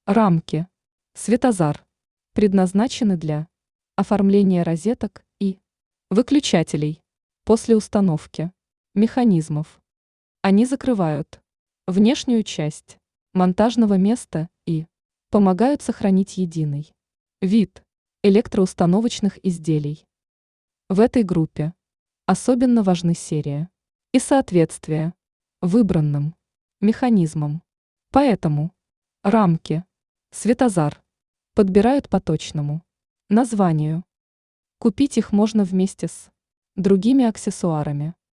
Рамки. Светозар. Предназначены для оформления розеток и выключателей после установки механизмов. Они закрывают внешнюю часть монтажного места и помогают сохранить единый вид электроустановочных изделий. В этой группе особенно важны серия и соответствие выбранным механизмам. Поэтому рамки, светозар подбирают по точному названию. Купить их можно вместе с другими аксессуарами.